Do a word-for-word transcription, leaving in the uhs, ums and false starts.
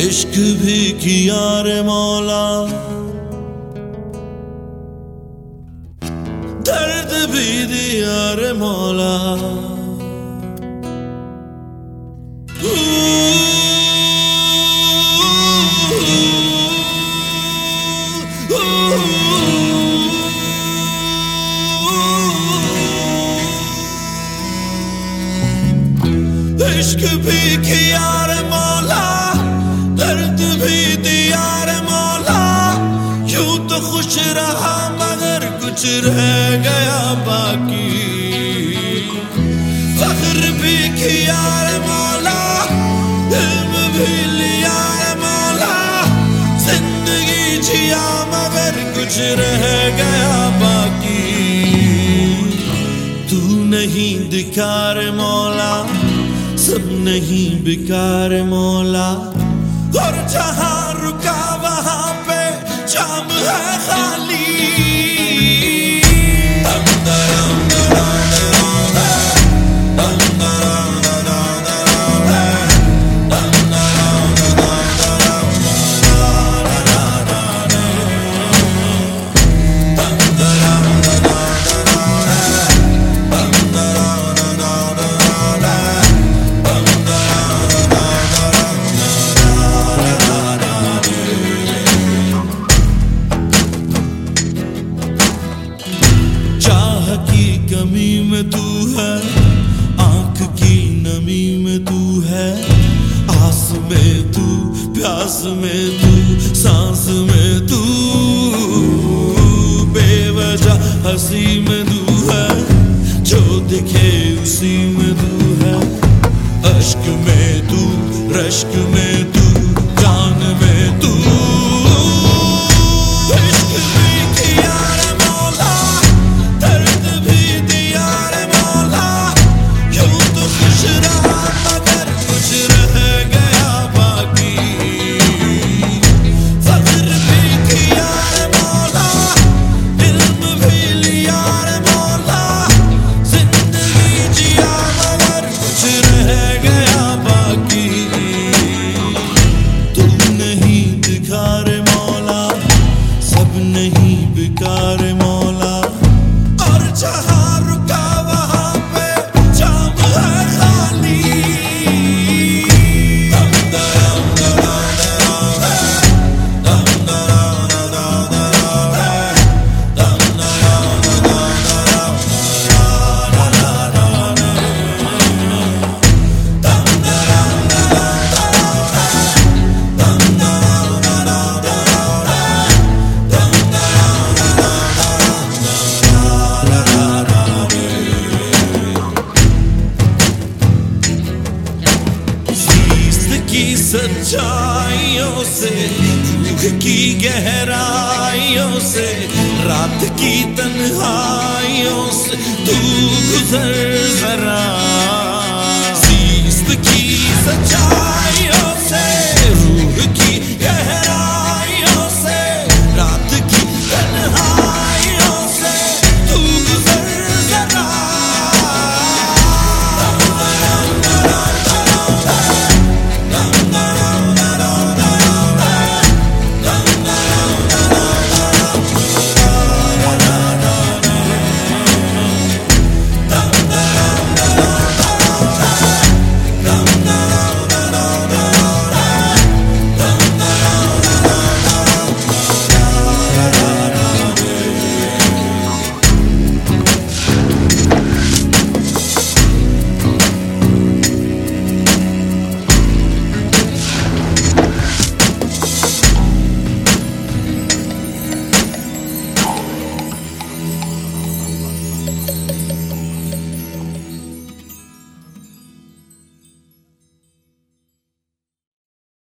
इश्क भी किया रे मौला, दर्द भी दिया रे मौला। इश्क भी किया रे मौला, दर्द भी दिया रे मौला। यूं तो खुश रहा मगर कुछ रह गया बाकी। फख्र भी किया रे मौला, इल्म भी लिया रे मौला। जिंदगी जिया मगर कुछ रह गया बाकी। तू नहीं दिखा रे मौला, सब नहीं बेकार मौला। और जहां रुका वहां पे जाम है खाली। कमी में तू है, आंख की नमी में तू है। आस में तू, प्यास में तू, सांस में तू। बेवजह हंसी में तू है, जो दिखे उसी में तू है। अश्क में तू, रश्क में तू, जान में तू। नहीं बेकार मौला, और जहां रुका वहां पे जाम है खाली। सच्चाइयों से, दुख की गहराइयों से, रात की तन्हाइयों से तू गुजर जरा। सीस्त की सच्चाई